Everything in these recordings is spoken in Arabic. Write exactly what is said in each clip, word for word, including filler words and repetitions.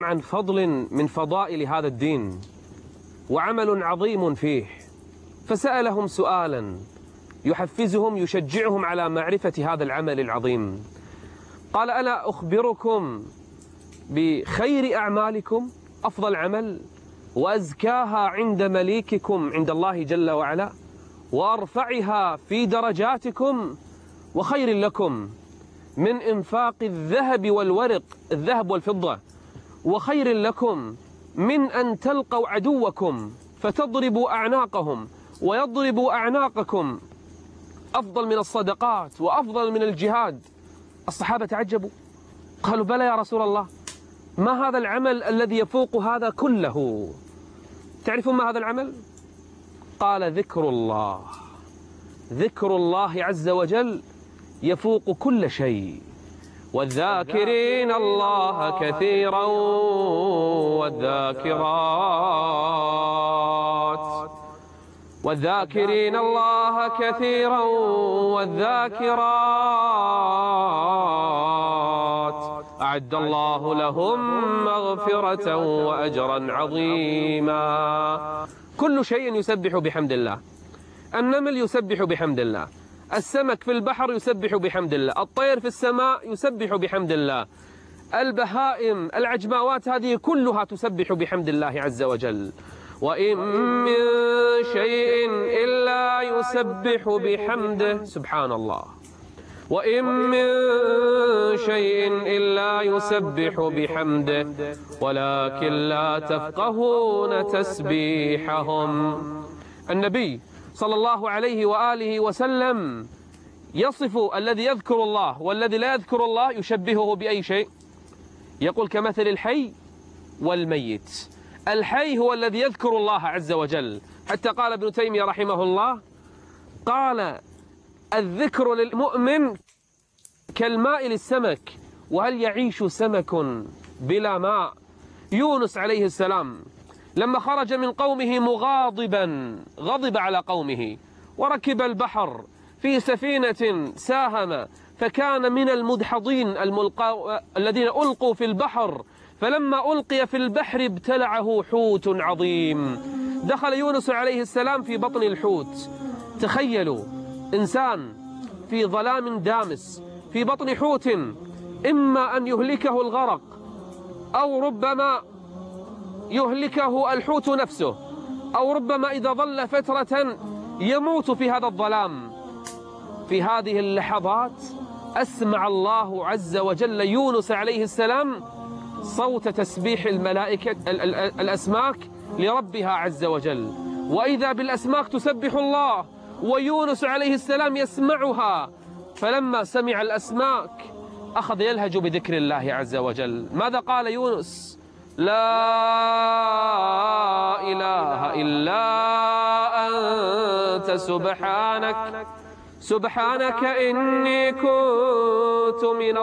عن فضل من فضائل هذا الدين وعمل عظيم فيه، فسألهم سؤالا يحفزهم يشجعهم على معرفة هذا العمل العظيم. قال: ألا أخبركم بخير أعمالكم، أفضل عمل وأزكاها عند مليككم عند الله جل وعلا، وأرفعها في درجاتكم، وخير لكم من إنفاق الذهب والورق، الذهب والفضة، وخير لكم من أن تلقوا عدوكم فتضربوا أعناقهم ويضربوا أعناقكم، أفضل من الصدقات وأفضل من الجهاد. الصحابة تعجبوا، قالوا: بلى يا رسول الله، ما هذا العمل الذي يفوق هذا كله؟ تعرفون ما هذا العمل؟ قال: ذكر الله. ذكر الله عز وجل يفوق كل شيء. والذاكرين الله كثيرا والذاكرات والذاكرين الله كثيرا والذاكرات أعد الله لهم مغفرة وأجرا عظيما. كل شيء يسبح بحمد الله. النمل يسبح بحمد الله، السمك في البحر يسبح بحمد الله، الطير في السماء يسبح بحمد الله، البهائم العجماوات هذه كلها تسبح بحمد الله عز وجل. وإن من شيء إلا يسبح بحمده. سبحان الله. وإن من شيء إلا يسبح بحمده ولكن لا تفقهون تسبيحهم. النبي صلى الله عليه وآله وسلم يصف الذي يذكر الله والذي لا يذكر الله، يشبهه بأي شيء؟ يقول: كمثل الحي والميت. الحي هو الذي يذكر الله عز وجل، حتى قال ابن تيمية رحمه الله، قال: الذكر للمؤمن كالماء للسمك، وهل يعيش سمك بلا ماء؟ يونس عليه السلام لما خرج من قومه مغاضبا، غضب على قومه وركب البحر في سفينة ساهم فكان من المدحضين الملقى الذين ألقوا في البحر، فلما ألقي في البحر ابتلعه حوت عظيم. دخل يونس عليه السلام في بطن الحوت. تخيلوا إنسان في ظلام دامس في بطن حوت، إما أن يهلكه الغرق أو ربما يهلكه الحوت نفسه، أو ربما إذا ظل فترة يموت في هذا الظلام. في هذه اللحظات أسمع الله عز وجل يونس عليه السلام صوت تسبيح الملائكة الأسماك لربها عز وجل، وإذا بالأسماك تسبح الله ويونس عليه السلام يسمعها. فلما سمع الأسماك أخذ يلهج بذكر الله عز وجل. ماذا قال يونس؟ لا إله إلا أنت سبحانك سبحانك إني كنت من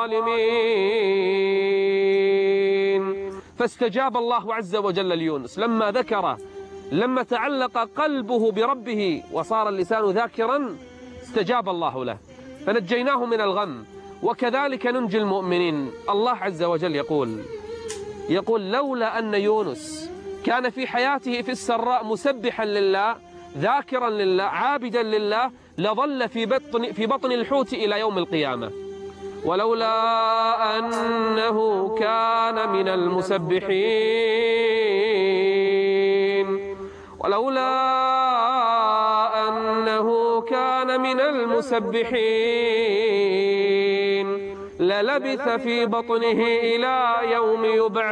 الظالمين. فاستجاب الله عز وجل ليونس لما ذكر، لما تعلق قلبه بربه وصار اللسان ذاكرا، استجاب الله له فنجيناه من الغم. وكذلك ننجي المؤمنين. الله عز وجل يقول يقول لولا أن يونس كان في حياته في السراء مسبحا لله ذاكرا لله عابدا لله لظل في بطن في بطن الحوت إلى يوم القيامة. ولولا أنه كان من المسبحين ولولا أنه كان من المسبحين للبث في بطنه إلى يوم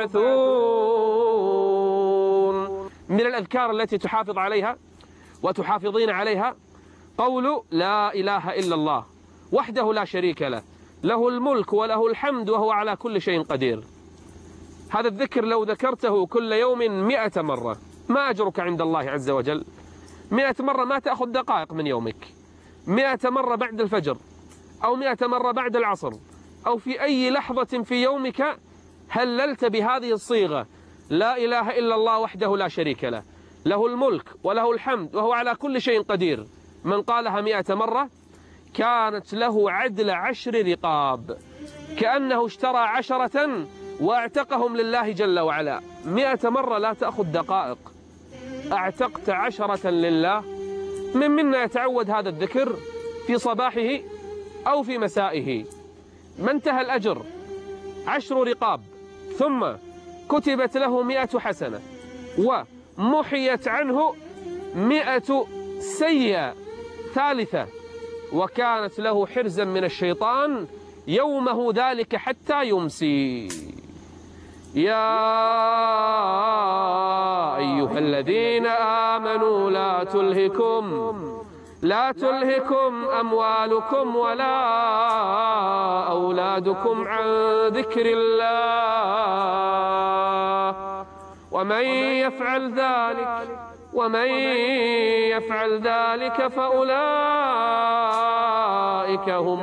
يبعثون. من الأذكار التي تحافظ عليها وتحافظين عليها قول لا إله إلا الله وحده لا شريك له، له الملك وله الحمد وهو على كل شيء قدير. هذا الذكر لو ذكرته كل يوم مئة مرة ما أجرك عند الله عز وجل؟ مئة مرة ما تأخذ دقائق من يومك، مئة مرة بعد الفجر أو مئة مرة بعد العصر أو في أي لحظة في يومك هللت بهذه الصيغة: لا إله إلا الله وحده لا شريك له، له الملك وله الحمد وهو على كل شيء قدير. من قالها مئة مرة كانت له عدل عشر رقاب، كأنه اشترى عشرة واعتقهم لله جل وعلا مئة مرة لا تأخذ دقائق. اعتقت عشرة لله، من منا يتعود هذا الذكر في صباحه أو في مسائه، ما انتهى الأجر عشر رقاب، ثم كتبت له مئة حسنة ومحيت عنه مئة سيئة ثالثة، وكانت له حرزا من الشيطان يومه ذلك حتى يمسي. يا أيها الذين آمنوا لا تلهكم لا تلهكم أموالكم ولا أولادكم عن ذكر الله ومن يفعل ذلك ومن يفعل ذلك فأولئك هم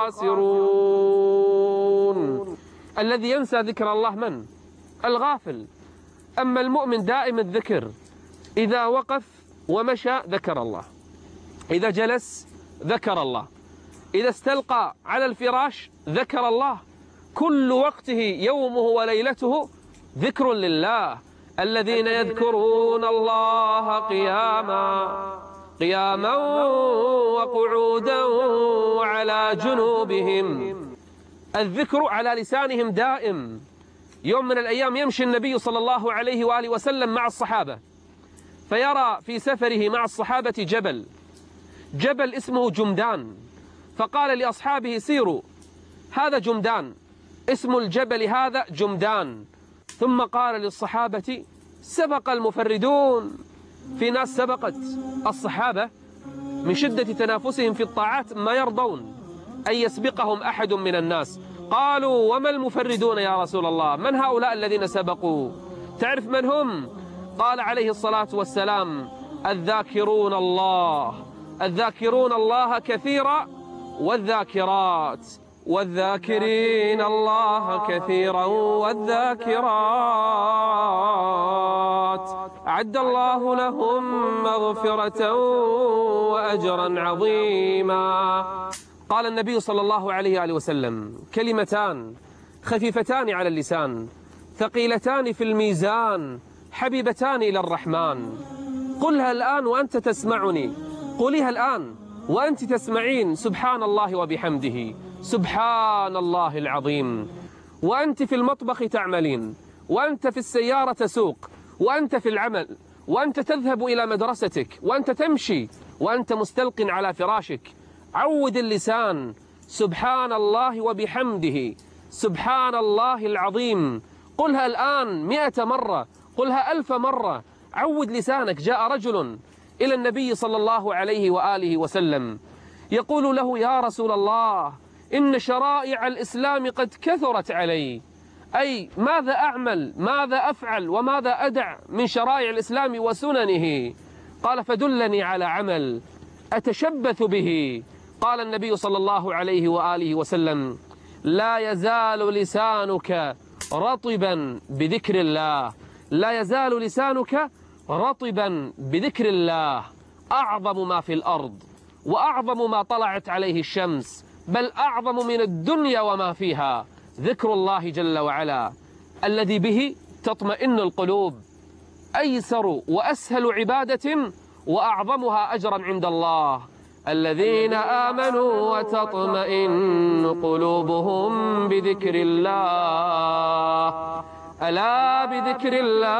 الخاسرون. الذي ينسى ذكر الله من؟ الغافل. أما المؤمن دائم الذكر، إذا وقف ومشى ذكر الله، إذا جلس ذكر الله، إذا استلقى على الفراش ذكر الله، كل وقته يومه وليلته ذكر لله. الذين يذكرون الله قياما قياما وقعودا وعلى جنوبهم. الذكر على لسانهم دائم. يوم من الأيام يمشي النبي صلى الله عليه وآله وسلم مع الصحابة، فيرى في سفره مع الصحابة جبل جبل اسمه جمدان، فقال لأصحابه سيروا، هذا جمدان، اسم الجبل هذا جمدان. ثم قال للصحابة سبق المفردون. في ناس سبقت الصحابة من شدة تنافسهم في الطاعات ما يرضون أن يسبقهم أحد من الناس. قالوا وما المفردون يا رسول الله؟ من هؤلاء الذين سبقوا؟ تعرف من هم؟ قال عليه الصلاة والسلام الذاكرون الله الذاكرون الله كثيرا والذاكرات والذاكرين الله كثيرا والذاكرات أعد الله لهم مغفرة وأجرا عظيما. قال النبي صلى الله عليه وآله وسلم كلمتان خفيفتان على اللسان ثقيلتان في الميزان حبيبتان إلى الرحمن. قلها الآن وأنت تسمعني، قوليها الآن وأنت تسمعين. سبحان الله وبحمده، سبحان الله العظيم. وأنت في المطبخ تعملين، وأنت في السيارة تسوق، وأنت في العمل، وأنت تذهب إلى مدرستك، وأنت تمشي، وأنت مستلق على فراشك. عود اللسان سبحان الله وبحمده، سبحان الله العظيم. قلها الآن مئة مرة، قلها ألف مرة. عود لسانك. جاء رجل إلى النبي صلى الله عليه وآله وسلم يقول له يا رسول الله إن شرائع الإسلام قد كثرت علي، أي ماذا أعمل، ماذا أفعل، وماذا أدع من شرائع الإسلام وسننه؟ قال فدلني على عمل أتشبث به. قال النبي صلى الله عليه وآله وسلم لا يزال لسانك رطبا بذكر الله، لا يزال لسانك رطبا بذكر الله. أعظم ما في الأرض وأعظم ما طلعت عليه الشمس، بل أعظم من الدنيا وما فيها، ذكر الله جل وعلا الذي به تطمئن القلوب. أيسر وأسهل عبادة وأعظمها أجرا عند الله الذين آمنوا وتطمئن قلوبهم بذكر الله. ألا بذكر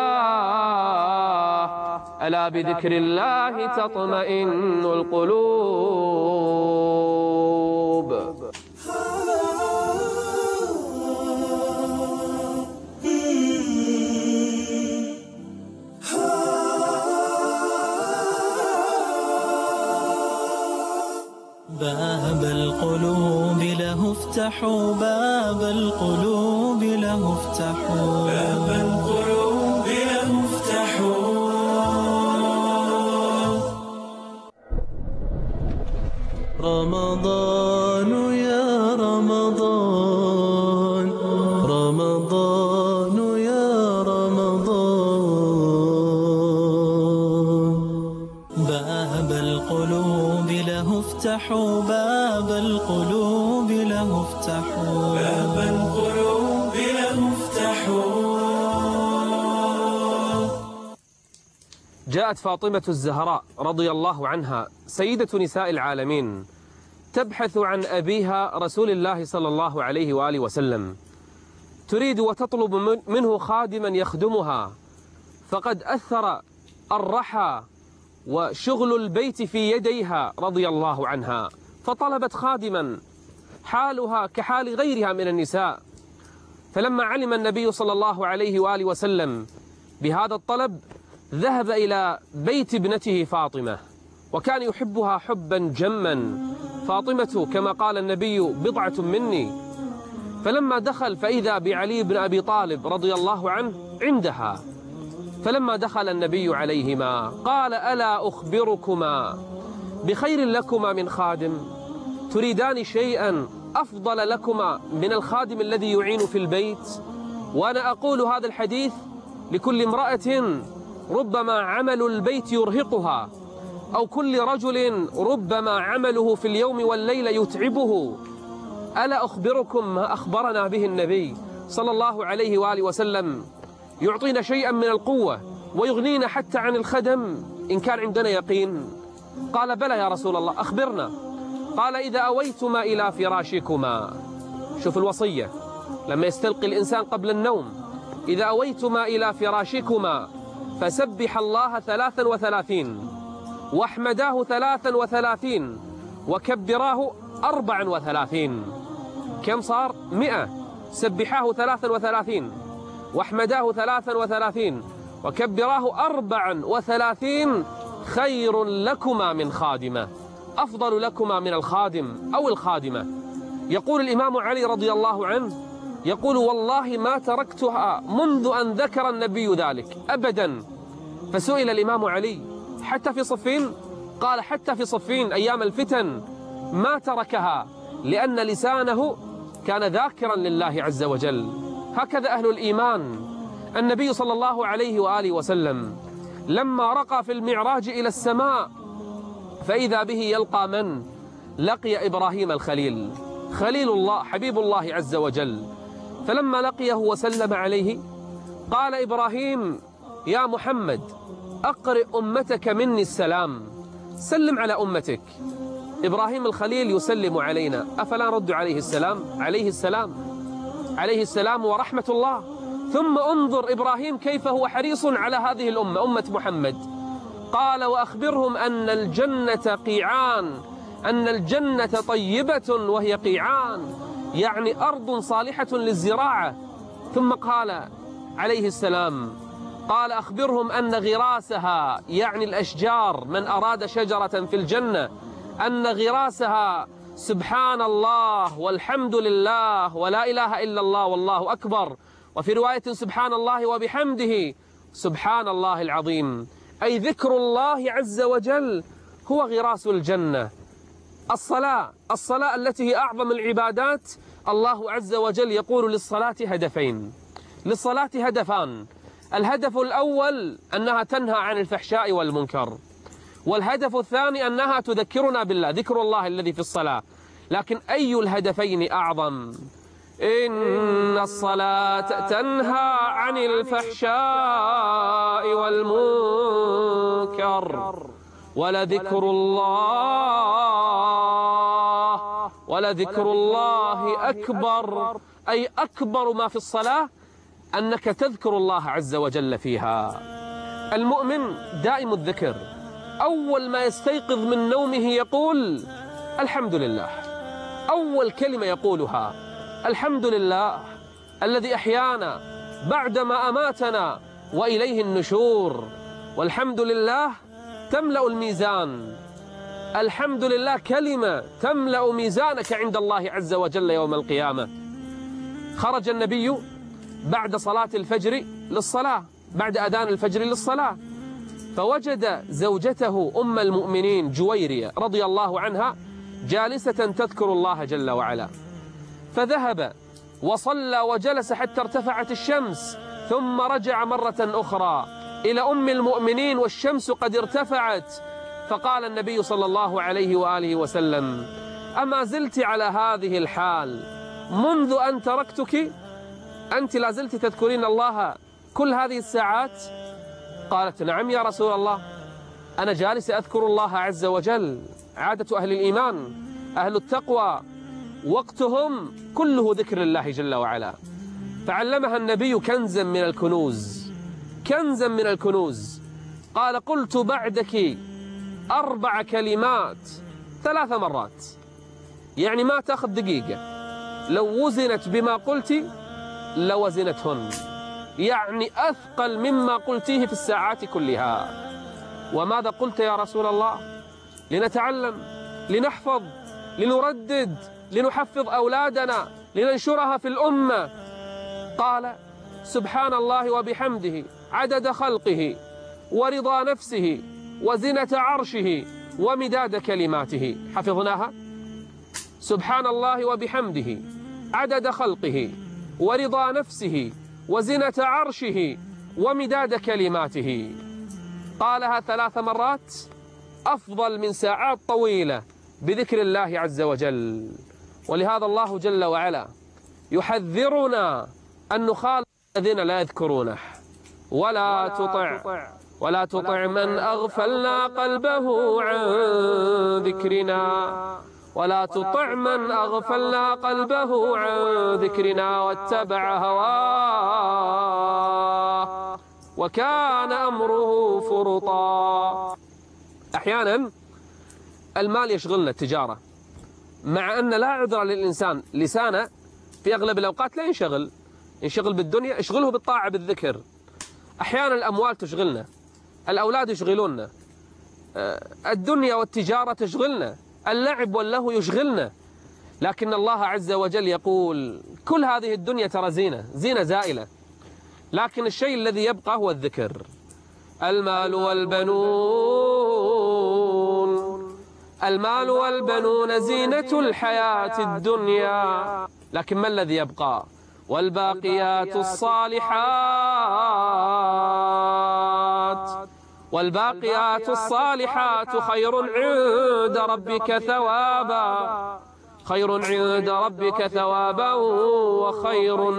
الله ألا بذكر الله تطمئن القلوب. باب القلوب له افتحوا، باب القلوب له افتحوا، باب القلوب له افتحوا. رمضان يا رمضان، رمضان يا رمضان، باب القلوب له افتحوا، باب القلوب له افتحوا، باب القلوب له افتحوا. جاءت فاطمة الزهراء رضي الله عنها سيدة نساء العالمين تبحث عن أبيها رسول الله صلى الله عليه وآله وسلم، تريد وتطلب منه خادما يخدمها، فقد أثر الرحى وشغل البيت في يديها رضي الله عنها، فطلبت خادما حالها كحال غيرها من النساء. فلما علم النبي صلى الله عليه وآله وسلم بهذا الطلب ذهب إلى بيت ابنته فاطمة، وكان يحبها حبا جما. فاطمة كما قال النبي بضعة مني. فلما دخل فإذا بعلي بن أبي طالب رضي الله عنه عندها، فلما دخل النبي عليهما قال: ألا أخبركما بخير لكما من خادم؟ تريدان شيئا أفضل لكما من الخادم الذي يعين في البيت؟ وأنا أقول هذا الحديث لكل امرأة ربما عمل البيت يرهقها، أو كل رجل ربما عمله في اليوم والليلة يتعبه. ألا أخبركم ما أخبرنا به النبي صلى الله عليه وآله وسلم، يعطينا شيئا من القوة ويغنينا حتى عن الخدم إن كان عندنا يقين؟ قال: بلى يا رسول الله، أخبرنا. قال: إذا أويتما إلى فراشكما، شوف الوصية لما يستلقي الإنسان قبل النوم: إذا أويتما إلى فراشكما فسبح الله ثلاثا وثلاثين، واحمداه ثلاثا وثلاثين، وكبراه أربعا وثلاثين. كم صار؟ مئة. سبحاه ثلاثا وثلاثين، واحمداه ثلاثا وثلاثين، وكبراه أربعا وثلاثين، خير لكما من خادمة، أفضل لكما من الخادم أو الخادمة. يقول الإمام علي رضي الله عنه، يقول: والله ما تركتها منذ أن ذكر النبي ذلك أبدا. فسئل الإمام علي: حتى في صفين؟ قال: حتى في صفين أيام الفتن ما تركها، لأن لسانه كان ذاكرا لله عز وجل. هكذا أهل الإيمان. النبي صلى الله عليه وآله وسلم لما رقى في المعراج إلى السماء فإذا به يلقى من؟ لقي إبراهيم الخليل، خليل الله حبيب الله عز وجل. فلما لقيه وسلم عليه قال إبراهيم: يا محمد أقرئ أمتك مني السلام، سلم على أمتك. إبراهيم الخليل يسلم علينا، أفلا نرد عليه السلام؟ عليه السلام، عليه السلام ورحمة الله. ثم انظر إبراهيم كيف هو حريص على هذه الأمة، أمة محمد. قال: وأخبرهم أن الجنة قيعان، أن الجنة طيبة وهي قيعان، يعني أرض صالحة للزراعة. ثم قال عليه السلام، قال: أخبرهم أن غراسها، يعني الأشجار، من أراد شجرة في الجنة، أن غراسها سبحان الله والحمد لله ولا إله إلا الله والله أكبر، وفي رواية سبحان الله وبحمده سبحان الله العظيم، أي ذكر الله عز وجل هو غراس الجنة. الصلاة، الصلاة التي هي أعظم العبادات، الله عز وجل يقول للصلاة هدفين، للصلاة هدفان. الهدف الأول أنها تنهى عن الفحشاء والمنكر، والهدف الثاني أنها تذكرنا بالله، ذكر الله الذي في الصلاة. لكن أي الهدفين أعظم؟ إن الصلاة تنهى عن الفحشاء والمنكر ولذكر الله ولذكر الله أكبر، أي أكبر ما في الصلاة أنك تذكر الله عز وجل فيها. المؤمن دائم الذكر، أول ما يستيقظ من نومه يقول الحمد لله، أول كلمة يقولها الحمد لله الذي أحيانا بعدما أماتنا وإليه النشور. والحمد لله تملأ الميزان، الحمد لله كلمة تملأ ميزانك عند الله عز وجل يوم القيامة. خرج النبي بعد صلاة الفجر للصلاة، بعد أذان الفجر للصلاة، فوجد زوجته أم المؤمنين جويرية رضي الله عنها جالسة تذكر الله جل وعلا، فذهب وصلى وجلس حتى ارتفعت الشمس، ثم رجع مرة أخرى إلى أم المؤمنين والشمس قد ارتفعت، فقال النبي صلى الله عليه وآله وسلم: أما زلت على هذه الحال منذ أن تركتك؟ أنت لا زلت تذكرين الله كل هذه الساعات؟ قالت نعم يا رسول الله، أنا جالس أذكر الله عز وجل. عادة أهل الإيمان أهل التقوى وقتهم كله ذكر الله جل وعلا، فعلمها النبي كنزا من الكنوز، كنزا من الكنوز. قال قلت بعدك أربع كلمات ثلاث مرات، يعني ما تأخذ دقيقة، لو وزنت بما قلت لوزنتهن، يعني أثقل مما قلتيه في الساعات كلها. وماذا قلت يا رسول الله؟ لنتعلم، لنحفظ، لنردد، لنحفظ أولادنا، لننشرها في الأمة. قال سبحان الله وبحمده عدد خلقه ورضا نفسه وزنة عرشه ومداد كلماته. حفظناها؟ سبحان الله وبحمده عدد خلقه ورضا نفسه وزنة عرشه ومداد كلماته. قالها ثلاث مرات، أفضل من ساعات طويلة بذكر الله عز وجل. ولهذا الله جل وعلا يحذرنا أن نخالف الذين لا يذكرونه. ولا تطع ولا تطع من أغفلنا قلبه عن ذكرنا ولا تطع من أغفلنا قلبه عن ذكرنا واتبع هواه وكان أمره فرطا. أحيانا المال يشغلنا، التجارة، مع أن لا عذر للإنسان، لسانه في أغلب الأوقات لا ينشغل، ينشغل بالدنيا، اشغله بالطاعة بالذكر. أحيانا الأموال تشغلنا، الأولاد يشغلوننا، الدنيا والتجارة تشغلنا، اللعب واللهو يشغلنا. لكن الله عز وجل يقول كل هذه الدنيا ترى زينة، زينة زائلة، لكن الشيء الذي يبقى هو الذكر. المال والبنون المال والبنون زينة الحياة الدنيا، لكن ما الذي يبقى؟ والباقيات الصالحات والباقيات الصالحات خير عند ربك ثوابا خير عند ربك ثوابا وخير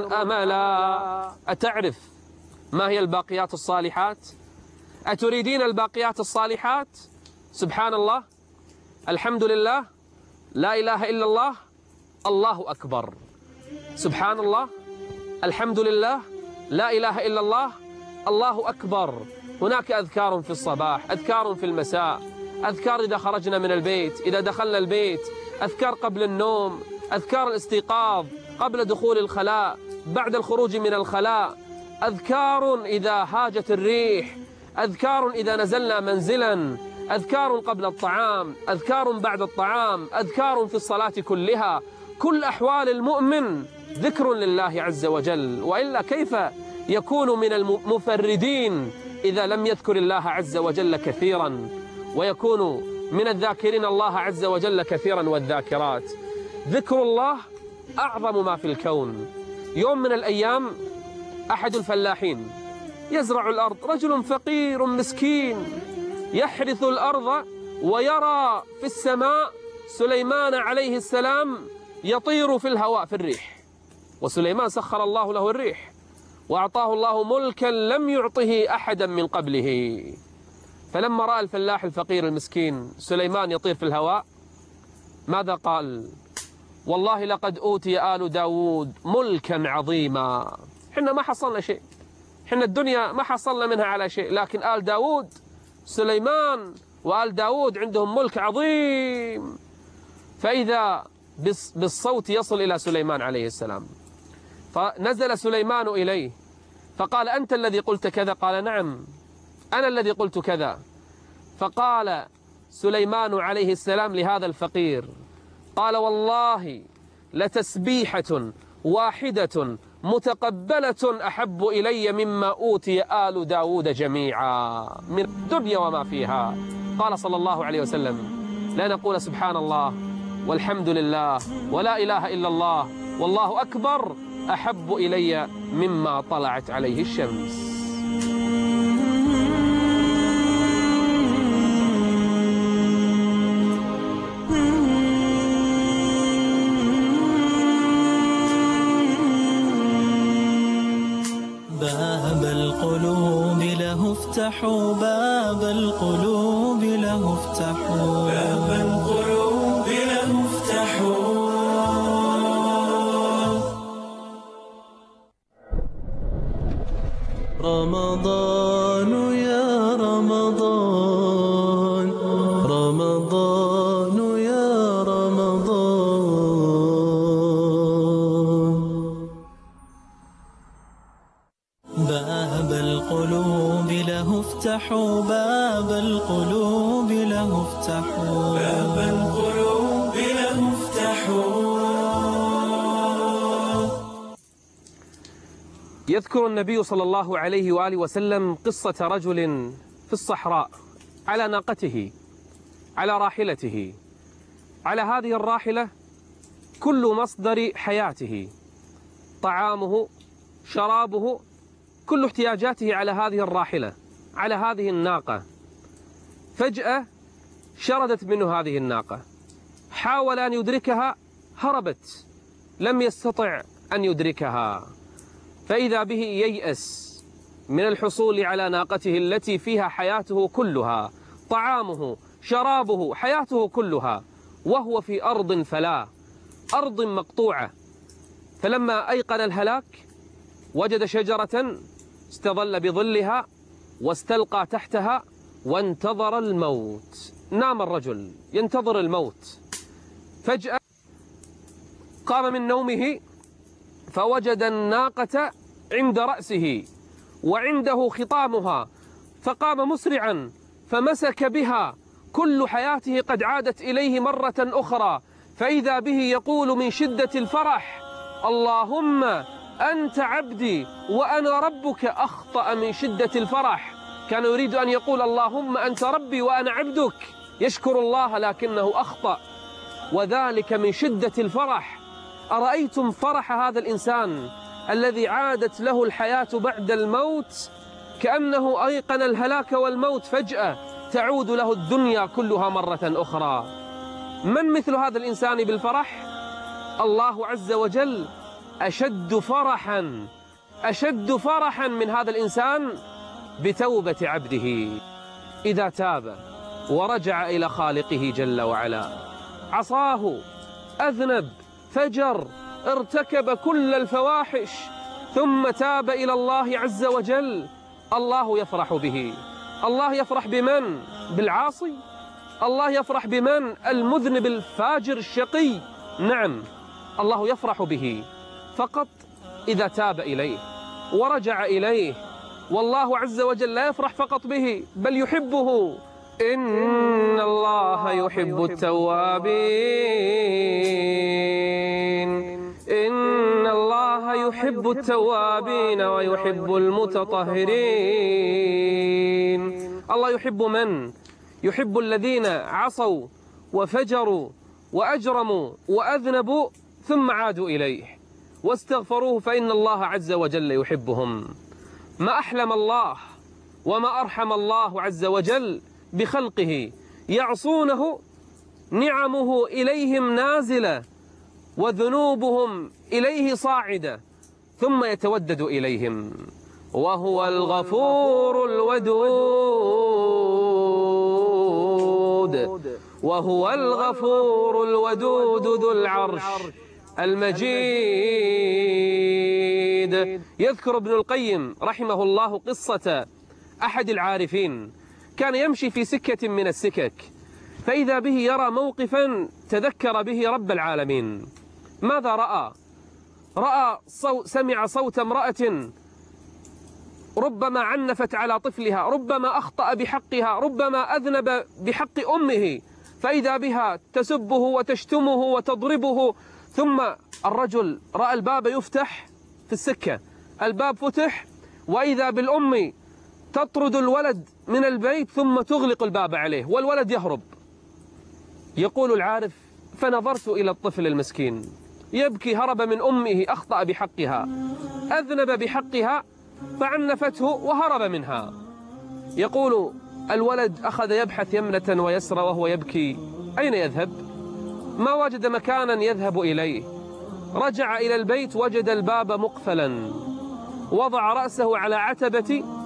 أملا. أتعرف ما هي الباقيات الصالحات؟ أتريدين الباقيات الصالحات؟ سبحان الله، الحمد لله، لا إله إلا الله، الله أكبر. سبحان الله، الحمد لله، لا إله إلا الله، الله أكبر. هناك أذكار في الصباح، أذكار في المساء، أذكار إذا خرجنا من البيت، إذا دخلنا البيت، أذكار قبل النوم، أذكار الاستيقاظ، قبل دخول الخلاء، بعد الخروج من الخلاء، أذكار إذا هاجت الريح، أذكار إذا نزلنا منزلا، أذكار قبل الطعام، أذكار بعد الطعام، أذكار في الصلاة كلها. كل أحوال المؤمن ذكر لله عز وجل، وإلا كيف يكون من المفردين إذا لم يذكر الله عز وجل كثيرا، ويكون من الذاكرين الله عز وجل كثيرا والذاكرات. ذكر الله أعظم ما في الكون. يوم من الأيام أحد الفلاحين يزرع الأرض، رجل فقير مسكين يحرث الأرض ويرى في السماء سليمان عليه السلام يطير في الهواء في الريح. وسليمان سخر الله له الريح وأعطاه الله ملكا لم يعطه أحدا من قبله. فلما رأى الفلاح الفقير المسكين سليمان يطير في الهواء ماذا قال؟ والله لقد أوتي آل داود ملكا عظيما. حنا ما حصلنا شيء، حنا الدنيا ما حصلنا منها على شيء، لكن آل داود، سليمان وآل داود عندهم ملك عظيم. فإذا بالصوت يصل إلى سليمان عليه السلام، فنزل سليمان إليه فقال أنت الذي قلت كذا؟ قال نعم أنا الذي قلت كذا. فقال سليمان عليه السلام لهذا الفقير، قال والله لتسبيحة واحدة متقبلة أحب إلي مما أوتي آل داود جميعا من الدنيا وما فيها. قال صلى الله عليه وسلم لا نقول سبحان الله والحمد لله ولا إله إلا الله والله أكبر أحب إلي مما طلعت عليه الشمس. ذهب القلوب القلوب له افتحوا باب القلوب له افتحوا باب القلوب له افتحوا. رمضان يا رمضان رمضان يا رمضان باب القلوب له افتحوا باب القلوب له افتحوا باب القلوب له افتحوا. يذكر النبي صلى الله عليه وآله وسلم قصة رجل في الصحراء على ناقته على راحلته. على هذه الراحلة كل مصدر حياته، طعامه شرابه كل احتياجاته على هذه الراحلة على هذه الناقة. فجأة شردت منه هذه الناقة، حاول أن يدركها هربت، لم يستطع أن يدركها، فإذا به ييأس من الحصول على ناقته التي فيها حياته كلها، طعامه شرابه حياته كلها، وهو في أرض فلا، أرض مقطوعة. فلما أيقن الهلاك وجد شجرة استظل بظلها واستلقى تحتها وانتظر الموت. نام الرجل ينتظر الموت، فجأة قام من نومه فوجد الناقة عند رأسه وعنده خطامها، فقام مسرعا فمسك بها، كل حياته قد عادت إليه مرة أخرى، فإذا به يقول من شدة الفرح: اللهم أنت عبدي وأنا ربك. أخطأ من شدة الفرح، كان يريد أن يقول اللهم أنت ربي وأنا عبدك، يشكر الله، لكنه أخطأ، وذلك من شدة الفرح. أرأيتم فرح هذا الإنسان الذي عادت له الحياة بعد الموت، كأنه أيقن الهلاك والموت، فجأة تعود له الدنيا كلها مرة أخرى. من مثل هذا الإنسان بالفرح؟ الله عز وجل أشد فرحا أشد فرحا من هذا الإنسان بتوبة عبده إذا تاب ورجع إلى خالقه جل وعلا. عصاه، أذنب، فجر، ارتكب كل الفواحش، ثم تاب إلى الله عز وجل، الله يفرح به. الله يفرح بمن؟ بالعاصي؟ الله يفرح بمن؟ المذنب الفاجر الشقي؟ نعم، الله يفرح به فقط إذا تاب إليه ورجع إليه. والله عز وجل لا يفرح فقط به بل يحبه. إن الله يحب التوابين إن الله يحب التوابين ويحب المتطهرين. الله يحب من؟ يحب الذين عصوا وفجروا وأجرموا وأذنبوا ثم عادوا إليه واستغفروه، فإن الله عز وجل يحبهم. ما أحلم الله وما أرحم الله عز وجل بخلقه، يعصونه نعمه إليهم نازلة وذنوبهم إليه صاعدة، ثم يتودد إليهم، وهو الغفور الودود وهو الغفور الودود ذو العرش المجيد. يذكر ابن القيم رحمه الله قصة أحد العارفين، كان يمشي في سكة من السكك، فإذا به يرى موقفا تذكر به رب العالمين. ماذا رأى؟ رأى صو... سمع صوت امرأة ربما عنفت على طفلها، ربما أخطأ بحقها، ربما أذنب بحق أمه، فإذا بها تسبه وتشتمه وتضربه. ثم الرجل رأى الباب يفتح في السكة، الباب فتح، وإذا بالأم تطرد الولد من البيت ثم تغلق الباب عليه والولد يهرب. يقول العارف: فنظرت إلى الطفل المسكين يبكي، هرب من أمه، أخطأ بحقها، أذنب بحقها فعنفته وهرب منها. يقول الولد أخذ يبحث يمنة ويسرى وهو يبكي، أين يذهب؟ ما وجد مكانا يذهب إليه. رجع إلى البيت وجد الباب مقفلا، وضع رأسه على عتبة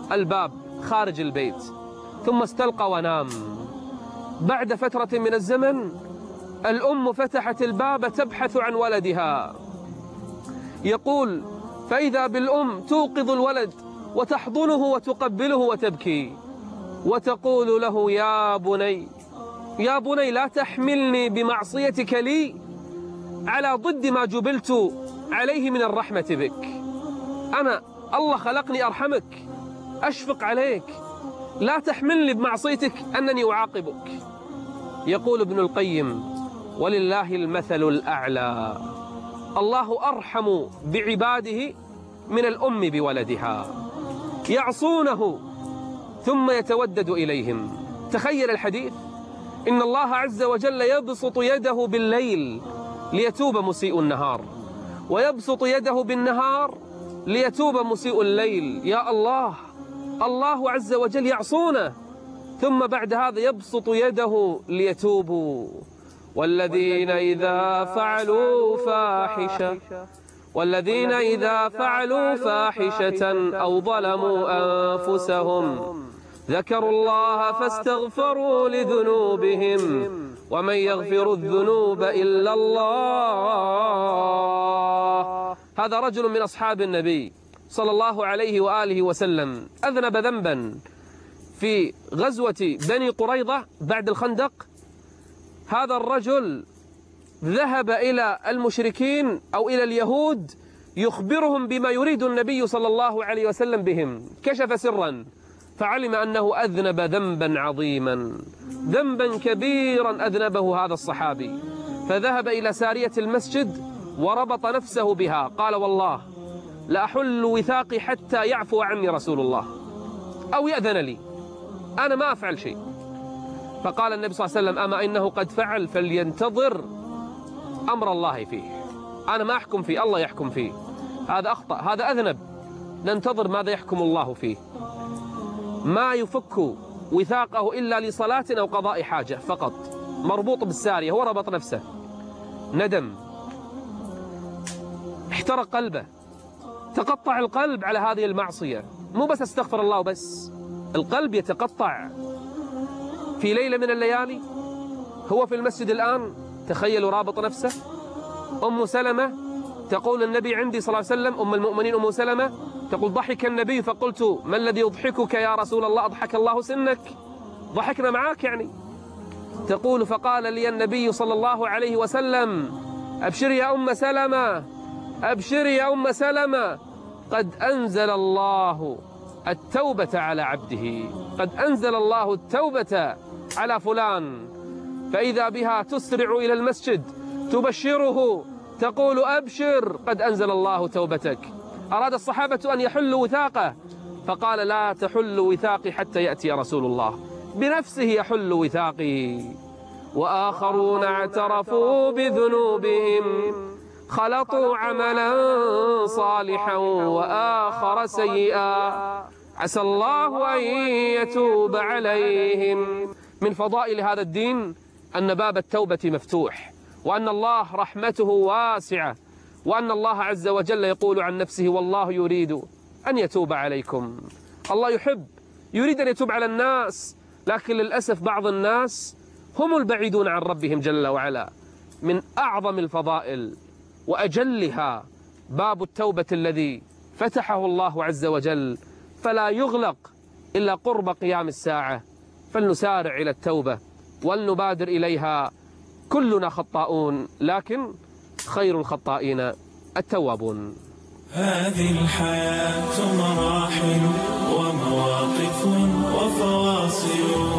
الباب خارج البيت ثم استلقى ونام. بعد فترة من الزمن الأم فتحت الباب تبحث عن ولدها. يقول فإذا بالأم توقظ الولد وتحضنه وتقبله وتبكي وتقول له يا بني يا بني لا تحملني بمعصيتك لي على ضد ما جبلت عليه من الرحمة بك. أنا الله خلقني أرحمك، أشفق عليك، لا تحملني بمعصيتك أنني أعاقبك. يقول ابن القيم ولله المثل الأعلى، الله أرحم بعباده من الأم بولدها، يعصونه ثم يتودد إليهم. تخيل الحديث، إن الله عز وجل يبسط يده بالليل ليتوب مسيء النهار، ويبسط يده بالنهار ليتوب مسيء الليل. يا الله، الله عز وجل يعصونه ثم بعد هذا يبسط يده ليتوبوا. والذين إذا فعلوا فاحشة والذين إذا فعلوا فاحشة أو ظلموا أنفسهم ذكروا الله فاستغفروا لذنوبهم ومن يغفر الذنوب إلا الله. هذا رجل من أصحاب النبي صلى الله عليه وآله وسلم أذنب ذنبا في غزوة بني قريظة بعد الخندق. هذا الرجل ذهب إلى المشركين أو إلى اليهود يخبرهم بما يريد النبي صلى الله عليه وسلم بهم. كشف سرا فعلم أنه أذنب ذنبا عظيما، ذنبا كبيرا أذنبه هذا الصحابي، فذهب إلى سارية المسجد وربط نفسه بها. قال والله لأحل وثاقي حتى يعفو عني رسول الله أو يأذن لي، أنا ما أفعل شيء. فقال النبي صلى الله عليه وسلم أما إنه قد فعل فلينتظر أمر الله فيه، أنا ما أحكم فيه، الله يحكم فيه. هذا أخطأ، هذا أذنب، ننتظر ماذا يحكم الله فيه. ما يفك وثاقه إلا لصلاة أو قضاء حاجة فقط، مربوط بالسارية، هو ربط نفسه. ندم، احترق قلبه، تقطع القلب على هذه المعصية. مو بس استغفر الله وبس، القلب يتقطع. في ليلة من الليالي هو في المسجد الآن، تخيلوا رابط نفسه. أم سلمة تقول النبي عندي صلى الله عليه وسلم، أم المؤمنين أم سلمة تقول ضحك النبي فقلت ما الذي يضحكك يا رسول الله؟ أضحك الله سنك، ضحكنا معاك يعني. تقول فقال لي النبي صلى الله عليه وسلم أبشري يا أم سلمة، أبشري يا أم سلمة، قد أنزل الله التوبة على عبده، قد أنزل الله التوبة على فلان. فإذا بها تسرع إلى المسجد تبشره، تقول أبشر قد أنزل الله توبتك. أراد الصحابة أن يحلوا وثاقه فقال لا تحل وثاقي حتى يأتي رسول الله، بنفسه يحل وثاقي. وآخرون اعترفوا بذنوبهم خلطوا عملا صالحا وآخر سيئا عسى الله أن يتوب عليهم. من فضائل هذا الدين أن باب التوبة مفتوح، وأن الله رحمته واسعة، وأن الله عز وجل يقول عن نفسه والله يريد أن يتوب عليكم. الله يحب، يريد أن يتوب على الناس، لكن للأسف بعض الناس هم البعيدون عن ربهم جل وعلا. من أعظم الفضائل وأجلها باب التوبة الذي فتحه الله عز وجل، فلا يغلق إلا قرب قيام الساعة. فلنسارع إلى التوبة ولنبادر إليها. كلنا خطاؤون، لكن خير الخطائين التوابون. هذه الحياة مراحل ومواقف وفواصل